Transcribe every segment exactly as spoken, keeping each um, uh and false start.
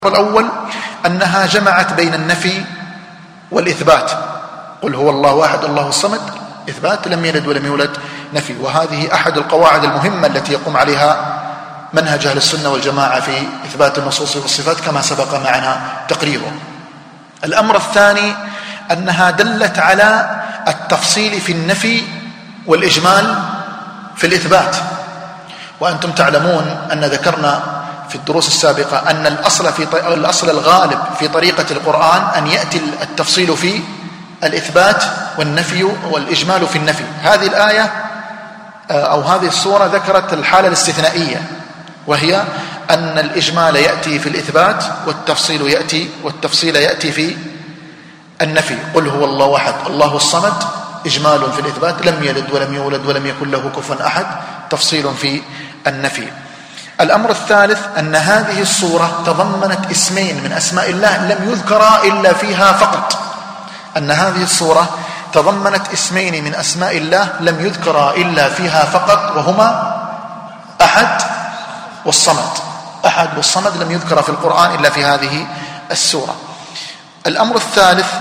الأول أنها جمعت بين النفي والإثبات. قل هو الله أحد الله الصمد، إثبات، لم يلد ولم يولد، نفي. وهذه أحد القواعد المهمة التي يقوم عليها منهج أهل السنة والجماعة في إثبات النصوص والصفات كما سبق معنا تقريره. الأمر الثاني أنها دلت على التفصيل في النفي والإجمال في الإثبات. وأنتم تعلمون أن ذكرنا في الدروس السابقة أن الأصل في الأصل الغالب في طريقة القرآن أن يأتي التفصيل في الإثبات والنفي والإجمال في النفي. هذه الآية أو هذه السورة ذكرت الحالة الاستثنائية، وهي أن الإجمال يأتي في الإثبات والتفصيل يأتي والتفصيل يأتي في النفي. قل هو الله أحد الله الصمد، إجمال في الإثبات، لم يلد ولم يولد ولم يكن له كفوا أحد، تفصيل في النفي. الأمر الثالث أن هذه السورة تضمنت اسمين من أسماء الله لم يذكرا إلا فيها فقط. أن هذه السورة تضمنت اسمين من أسماء الله لم يذكرا إلا فيها فقط، وهما أحد والصمد. أحد والصمد لم يذكر في القرآن إلا في هذه السورة. الأمر الثالث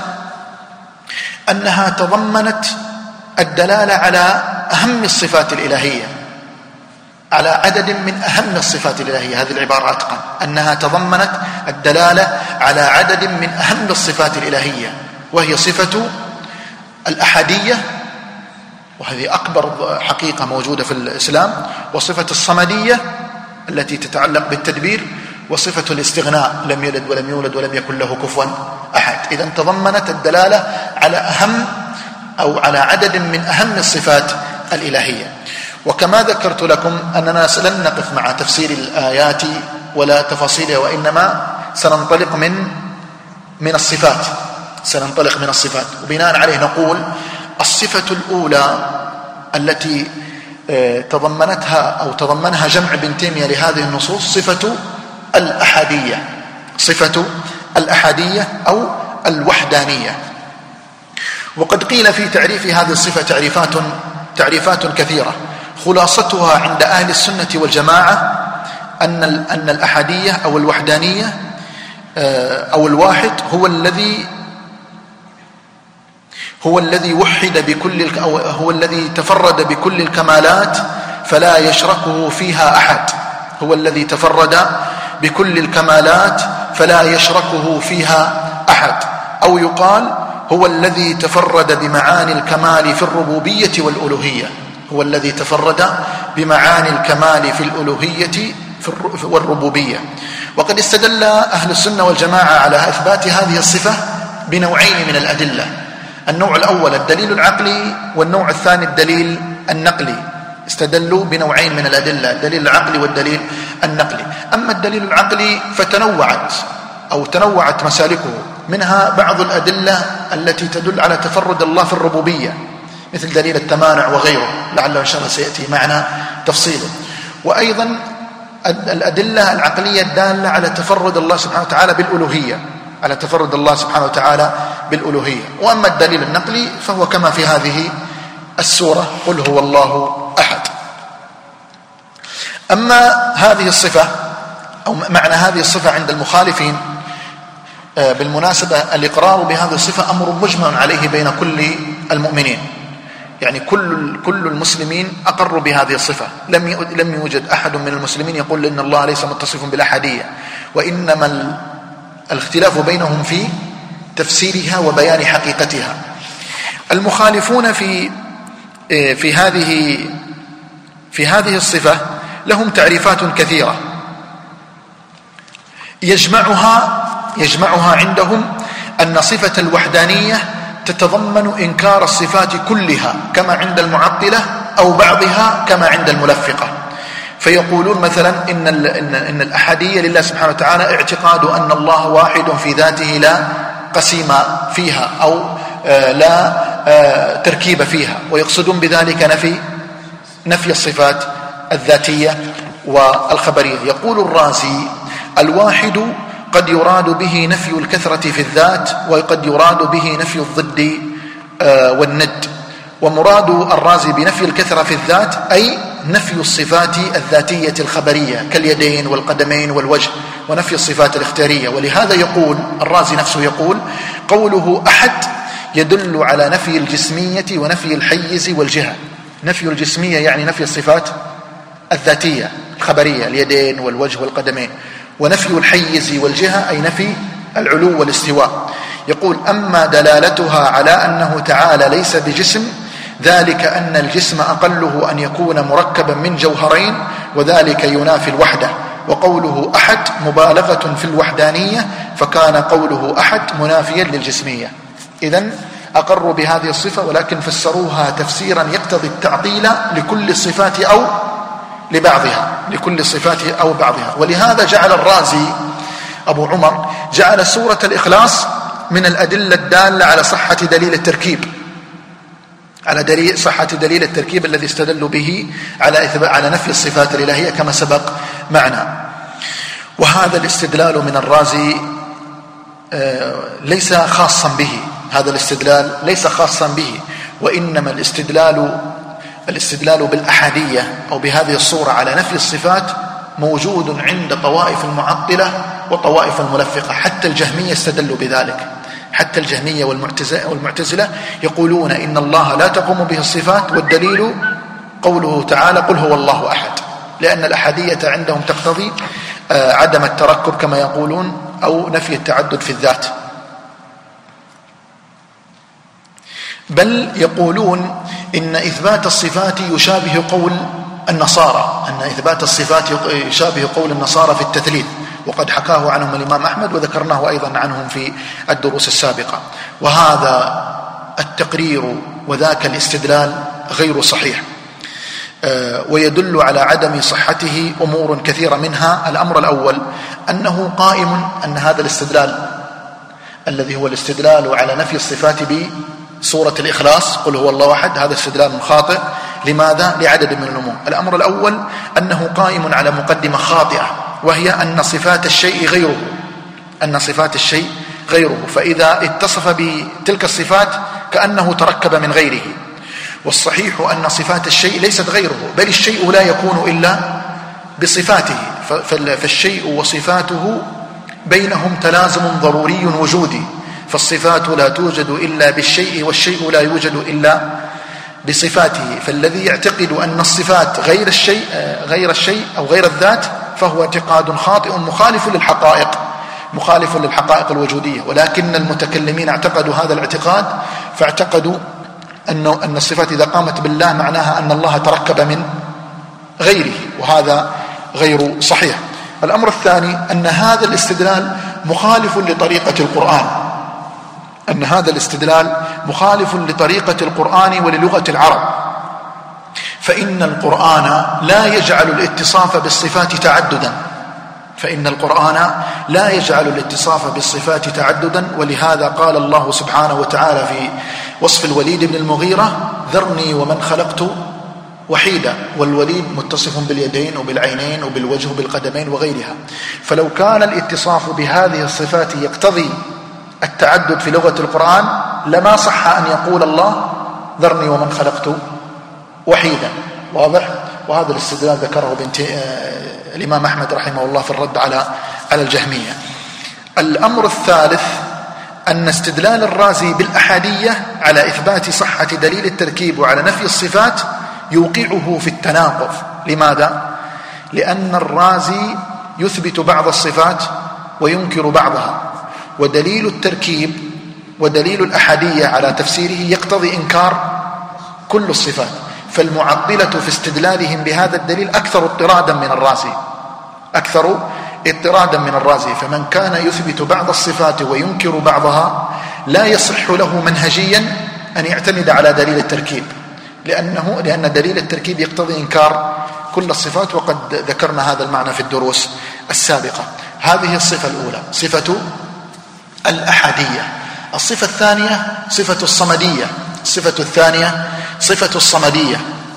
أنها تضمنت الدلالة على أهم الصفات الإلهية، على عدد من أهم الصفات الإلهية. هذه العبارة أتقن، أنها تضمنت الدلالة على عدد من أهم الصفات الإلهية، وهي صفة الأحدية، وهذه أكبر حقيقة موجودة في الإسلام، وصفة الصمدية التي تتعلق بالتدبير، وصفة الاستغناء، لم يلد ولم يولد ولم يكن له كفوا أحد. إذن تضمنت الدلالة على أهم أو على عدد من أهم الصفات الإلهية. وكما ذكرت لكم أننا لن نقف مع تفسير الآيات ولا تفاصيلها، وإنما سننطلق من من الصفات سننطلق من الصفات وبناء عليه نقول الصفة الأولى التي تضمنتها أو تضمنها جمع ابن تيمية لهذه النصوص صفة الأحدية، صفة الأحدية أو الوحدانية. وقد قيل في تعريف هذه الصفة تعريفات تعريفات كثيرة، خلاصتها عند أهل السنة والجماعة أن أن الأحدية أو الوحدانية أو الواحد هو الذي هو الذي وحد بكل أو هو الذي تفرد بكل الكمالات فلا يشركه فيها أحد، هو الذي تفرد بكل الكمالات فلا يشركه فيها أحد. أو يقال هو الذي تفرد بمعاني الكمال في الربوبية والألوهية، هو الذي تفرد بمعاني الكمال في الألوهية والربوبية. وقد استدل أهل السنة والجماعة على إثبات هذه الصفة بنوعين من الأدلة، النوع الأول الدليل العقلي، والنوع الثاني الدليل النقلي. استدلوا بنوعين من الأدلة، الدليل العقلي والدليل النقلي. أما الدليل العقلي فتنوعت أو تنوعت مسالكه، منها بعض الأدلة التي تدل على تفرد الله في الربوبية مثل دليل التمانع وغيره، لعله إن شاء الله سيأتي معنا تفصيله. وأيضا الأدلة العقلية الدالة على تفرد الله سبحانه وتعالى بالألوهية، على تفرد الله سبحانه وتعالى بالألوهية. وأما الدليل النقلي فهو كما في هذه السورة قل هو الله أحد. أما هذه الصفة أو معنى هذه الصفة عند المخالفين، بالمناسبة الإقرار بهذه الصفة أمر مجمع عليه بين كل المؤمنين، يعني كل كل المسلمين أقروا بهذه الصفة، لم لم يوجد أحد من المسلمين يقول إن الله ليس متصف بالأحدية، وإنما الاختلاف بينهم في تفسيرها وبيان حقيقتها. المخالفون في في هذه في هذه الصفة لهم تعريفات كثيرة يجمعها يجمعها عندهم أن صفة الوحدانية تتضمن إنكار الصفات كلها كما عند المعطلة، أو بعضها كما عند الملفقة. فيقولون مثلا إن, إن, إن الأحدية لله سبحانه وتعالى اعتقاد أن الله واحد في ذاته لا قسيم فيها أو لا تركيب فيها، ويقصدون بذلك نفي نفي الصفات الذاتية والخبرية. يقول الرازي الواحد قد يراد به نفي الكثرة في الذات، وقد يراد به نفي الضد والند. ومراد الرازي بنفي الكثرة في الذات أي نفي الصفات الذاتية الخبرية كاليدين والقدمين والوجه ونفي الصفات الاختيارية. ولهذا يقول الرازي نفسه يقول: قوله أحد يدل على نفي الجسمية ونفي الحيز والجهة. نفي الجسمية يعني نفي الصفات الذاتية الخبرية، اليدين والوجه والقدمين، ونفي الحيز والجهة أي نفي العلو والاستواء. يقول: أما دلالتها على أنه تعالى ليس بجسم، ذلك أن الجسم أقله أن يكون مركبا من جوهرين، وذلك ينافي الوحدة. وقوله أحد مبالغة في الوحدانية، فكان قوله أحد منافيا للجسمية. إذن أقروا بهذه الصفة، ولكن فسروها تفسيرا يقتضي التعطيل لكل الصفات أو لبعضها، لكل الصفات أو بعضها. ولهذا جعل الرازي أبو عمر جعل سورة الإخلاص من الأدلة الدالة على صحة دليل التركيب، على دليل صحة دليل التركيب الذي استدلوا به على على نفي الصفات الإلهية كما سبق معنا. وهذا الاستدلال من الرازي ليس خاصا به، هذا الاستدلال ليس خاصا به، وإنما الاستدلال الاستدلال بالأحادية أو بهذه الصورة على نفي الصفات موجود عند طوائف المعطلة وطوائف الملفقة. حتى الجهمية استدلوا بذلك، حتى الجهمية والمعتزلة يقولون إن الله لا تقوم به الصفات، والدليل قوله تعالى: قل هو الله أحد، لأن الأحادية عندهم تقتضي عدم التركب كما يقولون، أو نفي التعدد في الذات. بل يقولون إن إثبات الصفات يشابه قول النصارى، أن إثبات الصفات يشابه قول النصارى في التثليث، وقد حكاه عنهم الإمام أحمد وذكرناه أيضا عنهم في الدروس السابقة. وهذا التقرير وذاك الاستدلال غير صحيح، ويدل على عدم صحته أمور كثيرة، منها الأمر الأول أنه قائم، أن هذا الاستدلال الذي هو الاستدلال على نفي الصفات بسورة الإخلاص قل هو الله أحد، هذا استدلال خاطئ. لماذا؟ لعدد من الأمور. الأمر الأول أنه قائم على مقدمة خاطئة، وهي أن صفات الشيء غيره، أن صفات الشيء غيره، فإذا اتصف بتلك الصفات كأنه تركب من غيره. والصحيح أن صفات الشيء ليست غيره، بل الشيء لا يكون إلا بصفاته، فالشيء وصفاته بينهم تلازم ضروري وجودي، فالصفات لا توجد إلا بالشيء، والشيء لا يوجد إلا بصفاته. فالذي يعتقد أن الصفات غير الشيء غير الشيء أو غير الذات فهو اعتقاد خاطئ مخالف للحقائق، مخالف للحقائق الوجودية. ولكن المتكلمين اعتقدوا هذا الاعتقاد، فاعتقدوا أن أن الصفات إذا قامت بالله معناها أن الله تركب من غيره، وهذا غير صحيح. الأمر الثاني أن هذا الاستدلال مخالف لطريقة القرآن، أن هذا الاستدلال مخالف لطريقة القرآن وللغة العرب، فإن القرآن لا يجعل الاتصاف بالصفات تعددا، فإن القرآن لا يجعل الاتصاف بالصفات تعددا. ولهذا قال الله سبحانه وتعالى في وصف الوليد بن المغيرة: ذرني ومن خلقت وحيدا. والوليد متصف باليدين وبالعينين وبالوجه وبالقدمين وغيرها. فلو كان الاتصاف بهذه الصفات يقتضي التعدد في لغة القرآن لما صح أن يقول الله: ذرني ومن خلقت وحيدا. واضح؟ وهذا الاستدلال ذكره بنت الإمام أحمد رحمه الله في الرد على على الجهمية. الأمر الثالث أن استدلال الرازي بالأحادية على إثبات صحة دليل التركيب وعلى نفي الصفات يوقعه في التناقض. لماذا؟ لأن الرازي يثبت بعض الصفات وينكر بعضها، ودليل التركيب ودليل الأحادية على تفسيره يقتضي إنكار كل الصفات، فالمعطلة في استدلالهم بهذا الدليل أكثر اضطرادا من الرازي، أكثر اضطرادا من الرازي. فمن كان يثبت بعض الصفات وينكر بعضها لا يصح له منهجيا أن يعتمد على دليل التركيب، لأنه لأن دليل التركيب يقتضي إنكار كل الصفات، وقد ذكرنا هذا المعنى في الدروس السابقة. هذه الصفة الأولى، صفة الأحادية. الصفة الثانية صفة الصمدية، الصفة الثانية صفة الصمدية.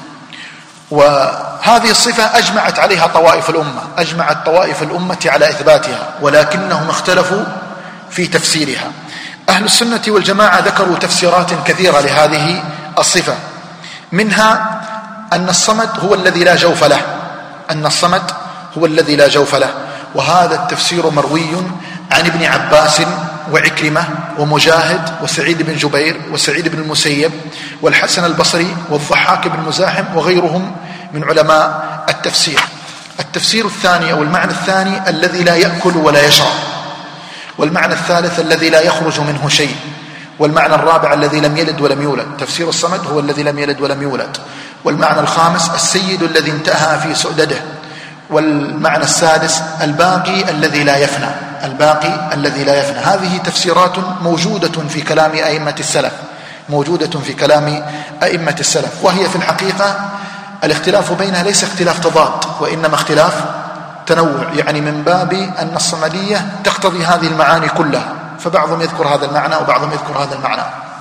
وهذه الصفة أجمعت عليها طوائف الأمة، أجمعت طوائف الأمة على إثباتها، ولكنهم اختلفوا في تفسيرها. أهل السنة والجماعة ذكروا تفسيرات كثيرة لهذه الصفة، منها أن الصمد هو الذي لا جوف له، أن الصمد هو الذي لا جوف له. وهذا التفسير مروي عن ابن عباس وعكرمة ومجاهد وسعيد بن جبير وسعيد بن المسيب والحسن البصري والضحاك بن مزاحم وغيرهم من علماء التفسير. التفسير الثاني أو المعنى الثاني الذي لا يأكل ولا يشرب، والمعنى الثالث الذي لا يخرج منه شيء، والمعنى الرابع الذي لم يلد ولم يولد. تفسير الصمد هو الذي لم يلد ولم يولد. والمعنى الخامس السيد الذي انتهى في سؤدده. والمعنى السادس الباقي الذي لا يفنى، الباقي الذي لا يفنى. هذه تفسيرات موجودة في كلام أئمة السلف، موجودة في كلام أئمة السلف، وهي في الحقيقة الاختلاف بينها ليس اختلاف تضاد، وإنما اختلاف تنوع، يعني من باب أن الصمدية تقتضي هذه المعاني كلها، فبعضهم يذكر هذا المعنى وبعضهم يذكر هذا المعنى.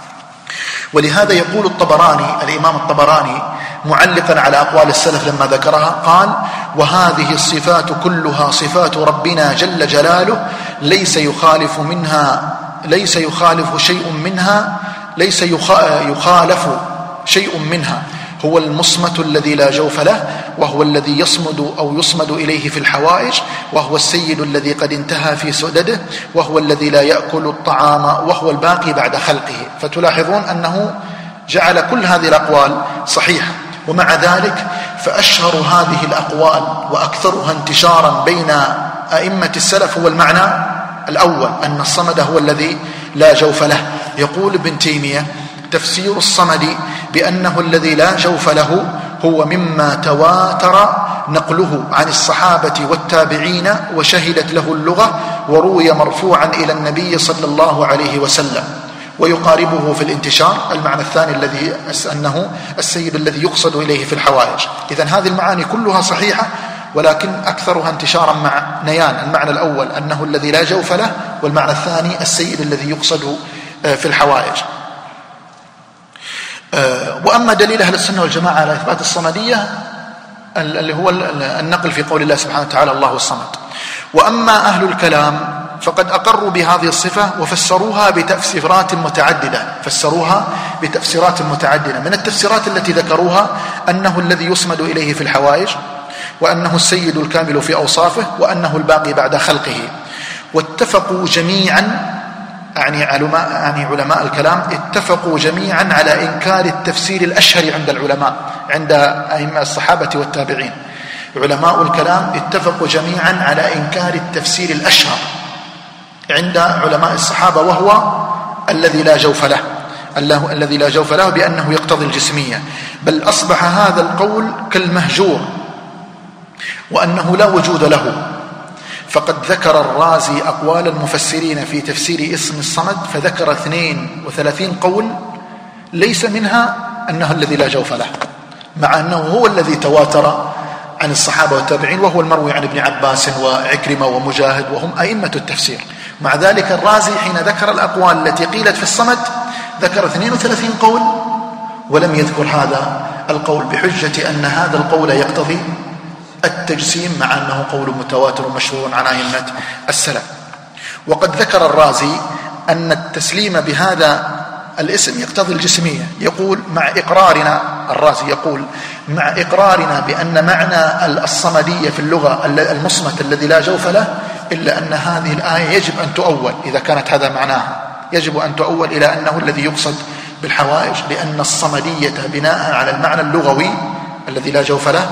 ولهذا يقول الطبراني، الإمام الطبراني معلقا على أقوال السلف لما ذكرها قال: وهذه الصفات كلها صفات ربنا جل جلاله، ليس يخالف منها ليس يخالف شيء منها ليس يخالف شيء منها هو المصمت الذي لا جوف له، وهو الذي يصمد أو يصمد إليه في الحوائج، وهو السيد الذي قد انتهى في سؤدده، وهو الذي لا يأكل الطعام، وهو الباقي بعد خلقه. فتلاحظون أنه جعل كل هذه الأقوال صحيحة، ومع ذلك فأشهر هذه الأقوال وأكثرها انتشارا بين أئمة السلف هو المعنى الأول، أن الصمد هو الذي لا جوف له. يقول ابن تيمية: تفسير الصمد بأنه الذي لا جوف له هو مما تواتر نقله عن الصحابة والتابعين وشهدت له اللغة، وروي مرفوعا إلى النبي صلى الله عليه وسلم. ويقاربه في الانتشار المعنى الثاني الذي أنه السيد الذي يقصد إليه في الحوائج. إذن هذه المعاني كلها صحيحة، ولكن أكثرها انتشارا مع نيان. المعنى الأول أنه الذي لا جوف له، والمعنى الثاني السيد الذي يقصد في الحوائج. وأما دليل أهل السنة والجماعة على إثبات الصمدية اللي هو النقل في قول الله سبحانه وتعالى: الله الصمد. وأما أهل الكلام فقد أقروا بهذه الصفة وفسروها بتفسيرات متعددة فسروها بتفسيرات متعددة من التفسيرات التي ذكروها أنه الذي يصمد إليه في الحوائج، وأنه السيد الكامل في أوصافه، وأنه الباقي بعد خلقه. واتفقوا جميعا يعني علماء, يعني علماء الكلام اتفقوا جميعا على إنكار التفسير الأشهر عند العلماء، عند أئمة الصحابة والتابعين. علماء الكلام اتفقوا جميعا على إنكار التفسير الأشهر عند علماء الصحابة، وهو الذي لا جوف له، الله الذي لا جوف له بأنه يقتضي الجسمية. بل أصبح هذا القول كالمهجور، وأنه لا وجود له. فقد ذكر الرازي أقوال المفسرين في تفسير اسم الصمد، فذكر اثنين وثلاثين قول ليس منها أنه الذي لا جوف له، مع أنه هو الذي تواتر عن الصحابة والتابعين، وهو المروي عن ابن عباس وعكرمة ومجاهد، وهم أئمة التفسير. مع ذلك الرازي حين ذكر الأقوال التي قيلت في الصمد ذكر اثنين وثلاثين قول ولم يذكر هذا القول، بحجة أن هذا القول يقتضي التجسيم، مع أنه قول متواتر مشهور عن أئمة السلف. وقد ذكر الرازي أن التسليم بهذا الاسم يقتضي الجسمية. يقول: مع إقرارنا، الرازي يقول: مع إقرارنا بأن معنى الصمدية في اللغة المصمت الذي لا جوف له، إلا أن هذه الآية يجب أن تؤول إذا كانت هذا معناها، يجب أن تؤول إلى أنه الذي يقصد بالحوائج، لأن الصمدية بناء على المعنى اللغوي الذي لا جوف له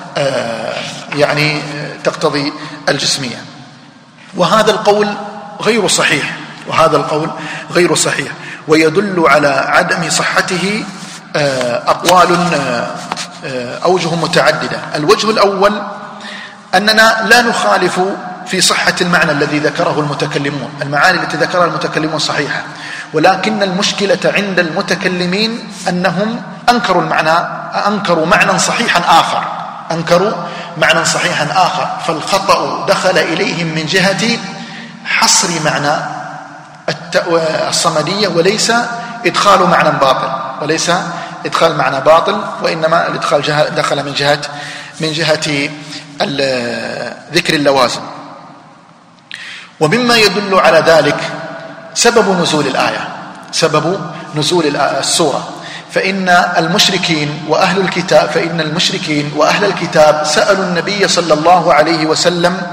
يعني تقتضي الجسمية. وهذا القول غير صحيح، وهذا القول غير صحيح ويدل على عدم صحته أقوال أوجه متعددة. الوجه الأول أننا لا نخالف في صحة المعنى الذي ذكره المتكلمون، المعاني التي ذكرها المتكلمون صحيحة، ولكن المشكلة عند المتكلمين أنهم أنكروا المعنى أنكروا معنى صحيحا آخر أنكروا معنى صحيحا آخر فالخطأ دخل إليهم من جهة حصر معنى الصمدية، وليس إدخال معنى باطل وليس إدخال معنى باطل وإنما الإدخال دخل من جهة من جهة ذكر اللوازم. ومما يدل على ذلك سبب نزول الآية سبب نزول السورة، فإن المشركين وأهل الكتاب فإن المشركين وأهل الكتاب سألوا النبي صلى الله عليه وسلم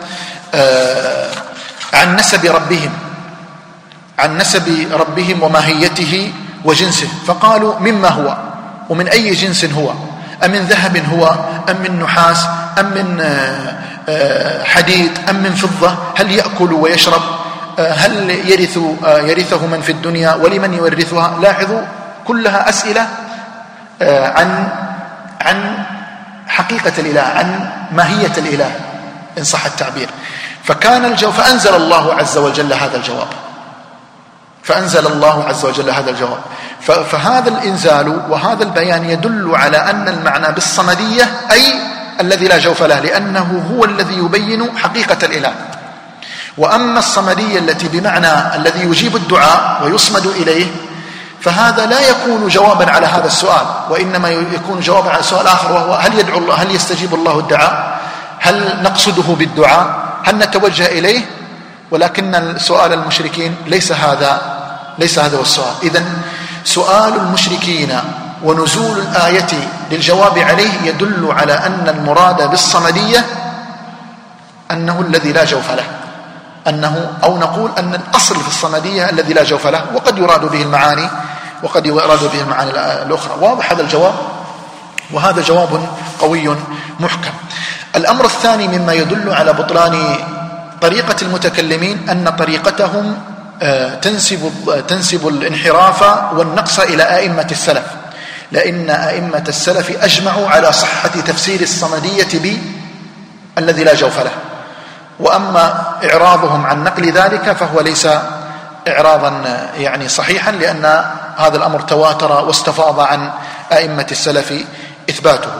عن نسب ربهم عن نسب ربهم وماهيته وجنسه، فقالوا مما هو ومن أي جنس هو، أم من ذهب هو أم من نحاس أم من حديد أم من فضة، هل يأكل ويشرب، هل يرث يرثه من في الدنيا ولمن يورثها. لاحظوا كلها أسئلة عن عن حقيقة الإله، عن ماهية الإله إن صح التعبير. فكان الجواب فأنزل الله عز وجل هذا الجواب فأنزل الله عز وجل هذا الجواب فهذا الإنزال وهذا البيان يدل على أن المعنى بالصمدية أي الذي لا جوف له، لأنه هو الذي يبين حقيقة الإله. وأما الصمدية التي بمعنى الذي يجيب الدعاء ويصمد إليه، فهذا لا يكون جوابا على هذا السؤال، وإنما يكون جوابا على سؤال آخر، وهو هل يدعو الله، هل يستجيب الله الدعاء، هل نقصده بالدعاء، هل نتوجه إليه. ولكن سؤال المشركين ليس هذا ليس هذا هو السؤال. إذن سؤال المشركين ونزول الآية للجواب عليه يدل على أن المراد بالصمدية أنه الذي لا جوف له، أنه أو نقول أن الأصل في الصمدية الذي لا جوف له، وقد يراد به المعاني وقد يراد به المعاني الأخرى. واضح هذا الجواب، وهذا جواب قوي محكم. الأمر الثاني مما يدل على بطلان طريقة المتكلمين أن طريقتهم تنسب تنسب الانحراف والنقص إلى أئمة السلف، لأن أئمة السلف أجمعوا على صحة تفسير الصمدية بالذي لا جوف له. وأما إعراضهم عن نقل ذلك فهو ليس إعراضا يعني صحيحا، لأن هذا الأمر تواتر واستفاض عن أئمة السلف إثباته.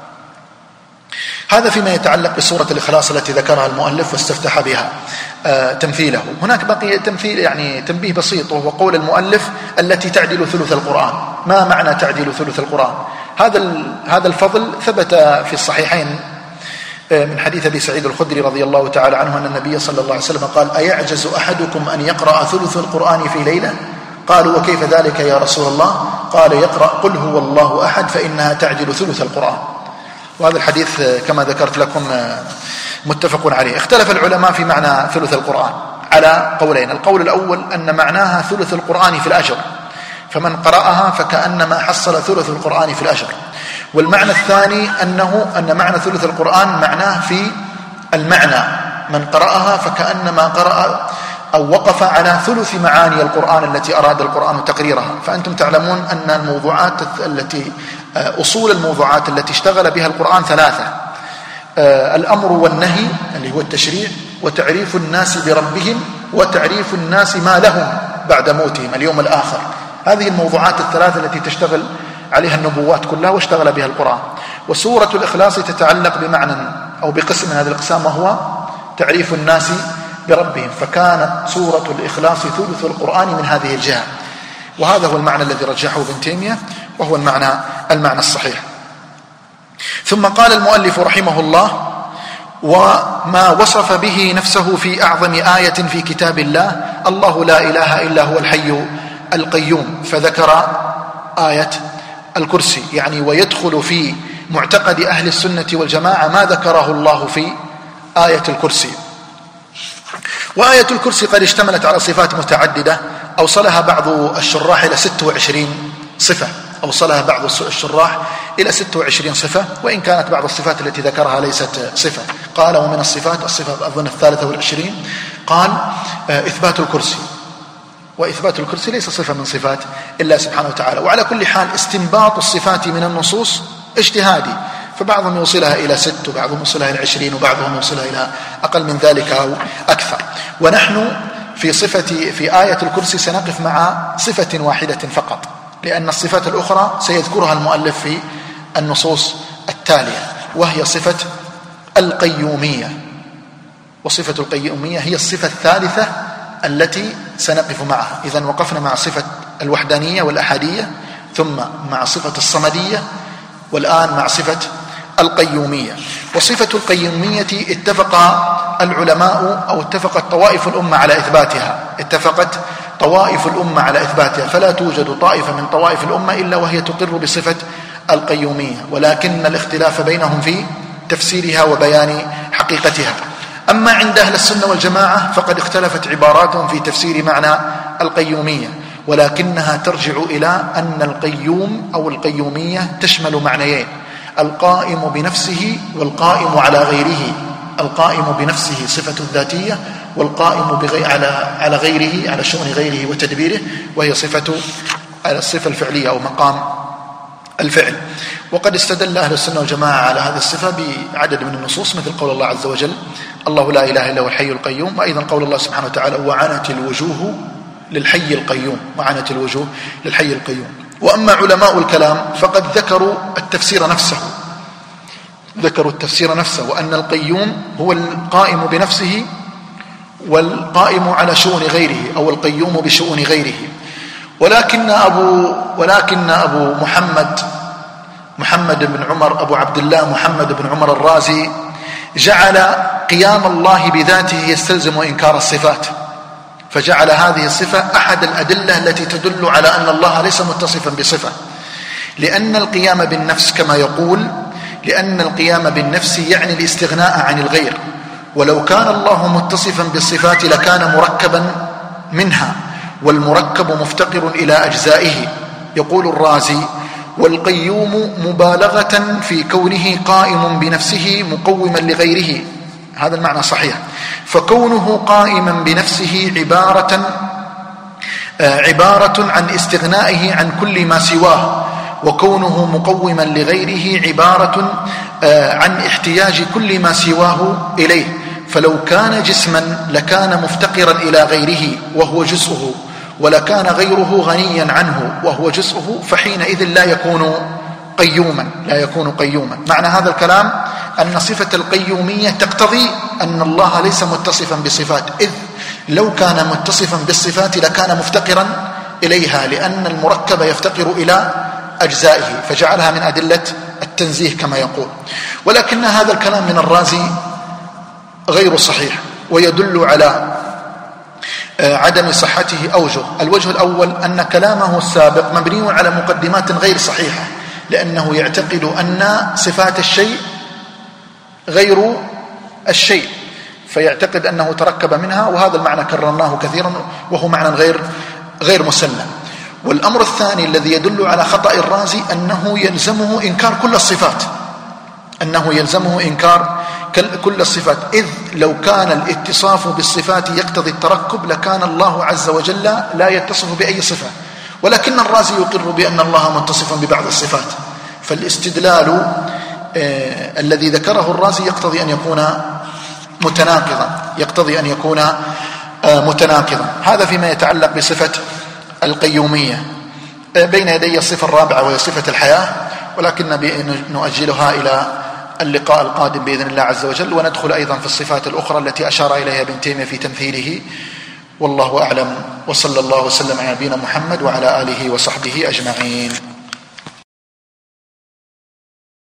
هذا فيما يتعلق بسورة الإخلاص التي ذكرها المؤلف واستفتح بها آه تمثيله. هناك بقي تمثيل يعني تنبيه بسيط، وهو قول المؤلف التي تعدل ثلث القرآن. ما معنى تعدل ثلث القرآن؟ هذا هذا الفضل ثبت في الصحيحين من حديث أبي سعيد الخدري رضي الله تعالى عنه أن النبي صلى الله عليه وسلم قال: أيعجز أحدكم أن يقرأ ثلث القرآن في ليلة؟ قالوا: وكيف ذلك يا رسول الله؟ قال: يقرأ قل هو الله أحد فإنها تعدل ثلث القرآن. وهذا الحديث كما ذكرت لكم متفق عليه. اختلف العلماء في معنى ثلث القرآن على قولين. القول الأول أن معناها ثلث القرآن في الأجر، فمن قرأها فكأنما حصل ثلث القرآن في الأجر. والمعنى الثاني أنه أن معنى ثلث القرآن معناه في المعنى، من قرأها فكأنما قرأ أو وقف على ثلث معاني القرآن التي أراد القرآن تقريرها. فأنتم تعلمون أن الموضوعات التي أصول الموضوعات التي اشتغل بها القرآن ثلاثة: الأمر والنهي اللي هو التشريع، وتعريف الناس بربهم، وتعريف الناس ما لهم بعد موتهم اليوم الآخر. هذه الموضوعات الثلاثة التي تشتغل عليها النبوات كلها واشتغل بها القرآن. وسورة الإخلاص تتعلق بمعنى أو بقسم من هذه الأقسام، وهو تعريف الناس بربهم، فكانت سورة الإخلاص ثلث القرآن من هذه الجهة. وهذا هو المعنى الذي رجحه ابن تيمية، وهو المعنى المعنى الصحيح. ثم قال المؤلف رحمه الله: وما وصف به نفسه في أعظم آية في كتاب الله: الله لا إله إلا هو الحي القيوم. فذكر آية الكرسي يعني، ويدخل في معتقد أهل السنة والجماعة ما ذكره الله في آية الكرسي. وآية الكرسي قد اشتملت على صفات متعددة أوصلها بعض الشراح إلى ستة وعشرين صفة أوصلها بعض الشراح إلى ستة وعشرين صفة، وإن كانت بعض الصفات التي ذكرها ليست صفة. قال: ومن الصفات الصفة أظن الثالثة والعشرين قال إثبات الكرسي، وإثبات الكرسي ليس صفة من صفات الله سبحانه وتعالى. وعلى كل حال استنباط الصفات من النصوص اجتهادي، فبعضهم يوصلها إلى ست، وبعضهم يوصلها إلى عشرين، وبعضهم يوصلها إلى أقل من ذلك أو أكثر. ونحن في صفة في آية الكرسي سنقف مع صفة واحدة فقط، لأن الصفات الأخرى سيذكرها المؤلف في النصوص التالية، وهي صفة القيومية. وصفة القيومية هي الصفة الثالثة التي سنقف معها. إذن وقفنا مع صفة الوحدانية والأحادية، ثم مع صفة الصمدية، والآن مع صفة القيومية. وصفة القيومية اتفق العلماء أو اتفقت طوائف الأمة على إثباتها اتفقت طوائف الأمة على إثباتها فلا توجد طائفة من طوائف الأمة إلا وهي تقر بصفة القيومية، ولكن الاختلاف بينهم في تفسيرها وبيان حقيقتها. أما عند أهل السنة والجماعة فقد اختلفت عباراتهم في تفسير معنى القيومية، ولكنها ترجع إلى أن القيوم أو القيومية تشمل معنيين: القائم بنفسه والقائم على غيره. القائم بنفسه صفة ذاتية، والقائم بغي على على غيره، على شؤون غيره وتدبيره، وهي صفة الصفة الفعلية أو مقام الفعل. وقد استدل أهل السنة والجماعة على هذه الصفة بعدد من النصوص، مثل قول الله عز وجل: الله لا إله إلا هو الحي القيوم، وأيضا قول الله سبحانه وتعالى: وعنت الوجوه للحي القيوم، وعنت الوجوه للحي القيوم. وأما علماء الكلام فقد ذكروا التفسير نفسه ذكروا التفسير نفسه وأن القيوم هو القائم بنفسه والقائم على شؤون غيره، أو القيوم بشؤون غيره. ولكن أبو ولكن أبو محمد محمد بن عمر أبو عبد الله محمد بن عمر الرازي جعل قيام الله بذاته يستلزم إنكار الصفات، فجعل هذه الصفة أحد الأدلة التي تدل على أن الله ليس متصفا بصفة، لأن القيام بالنفس كما يقول لأن القيام بالنفس يعني الاستغناء عن الغير، ولو كان الله متصفا بالصفات لكان مركبا منها، والمركب مفتقر إلى أجزائه. يقول الرازي: والقيوم مبالغة في كونه قائم بنفسه مقوما لغيره. هذا المعنى صحيح، فكونه قائما بنفسه عبارة عبارة عن استغنائه عن كل ما سواه، وكونه مقوما لغيره عبارة عن احتياج كل ما سواه إليه. فلو كان جسما لكان مفتقرا إلى غيره وهو جزءه، ولكان غيره غنيا عنه وهو جزءه، فحينئذ لا يكون قيوما لا يكون قيوما. معنى هذا الكلام أن صفة القيومية تقتضي أن الله ليس متصفا بصفات، إذ لو كان متصفا بالصفات لكان مفتقرا إليها، لأن المركب يفتقر إلى أجزائه، فجعلها من أدلة التنزيه كما يقول. ولكن هذا الكلام من الرازي غير صحيح، ويدل على عدم صحته أوجه. الوجه الأول أن كلامه السابق مبني على مقدمات غير صحيحة، لأنه يعتقد أن صفات الشيء غير الشيء، فيعتقد أنه تركب منها، وهذا المعنى كررناه كثيرا وهو معنى غير غير مسلم. والأمر الثاني الذي يدل على خطأ الرازي أنه يلزمه إنكار كل الصفات أنه يلزمه إنكار كل الصفات إذ لو كان الاتصاف بالصفات يقتضي التركب لكان الله عز وجل لا يتصف بأي صفة، ولكن الرازي يقر بأن الله متصف ببعض الصفات، فالاستدلال آه الذي ذكره الرازي يقتضي أن يكون متناقضا يقتضي أن يكون آه متناقضا. هذا فيما يتعلق بصفة القيومية. آه بين يدي الصفة الرابعة وهي صفة الحياة، ولكن نؤجلها إلى اللقاء القادم بإذن الله عز وجل، وندخل أيضا في الصفات الأخرى التي أشار إليها ابن تيمية في تمثيله. والله أعلم، وصلى الله وسلم على نبينا محمد وعلى آله وصحبه أجمعين.